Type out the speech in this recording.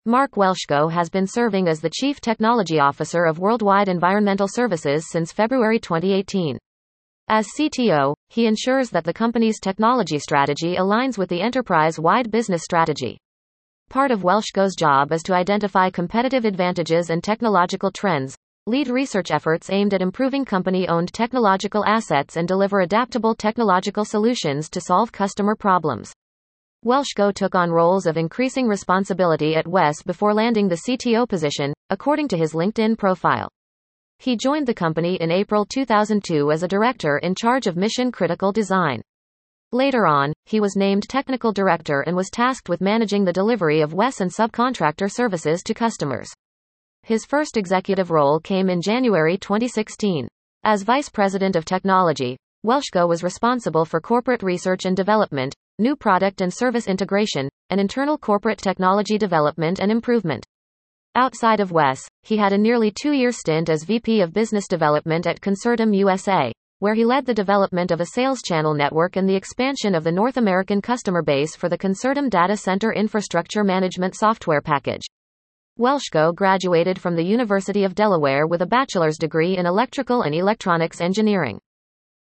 Mark Welshko has been serving as the Chief Technology Officer of Worldwide Environmental Services since February 2018. As CTO, he ensures that the company's technology strategy aligns with the enterprise-wide business strategy. Part of Welshko's job is to identify competitive advantages and technological trends, lead research efforts aimed at improving company-owned technological assets, and deliver adaptable technological solutions to solve customer problems. Welshko took on roles of increasing responsibility at WES before landing the CTO position, according to his LinkedIn profile. He joined the company in April 2002 as a director in charge of mission-critical design. Later on, he was named technical director and was tasked with managing the delivery of WES and subcontractor services to customers. His first executive role came in January 2016. As Vice President of Technology, Welshko was responsible for corporate research and development, new product and service integration, and internal corporate technology development and improvement. Outside of WES, he had a nearly 2-year stint as VP of Business Development at Concertum USA, where he led the development of a sales channel network and the expansion of the North American customer base for the Concertum Data Center Infrastructure Management software package. Welshko graduated from the University of Delaware with a bachelor's degree in electrical and electronics engineering.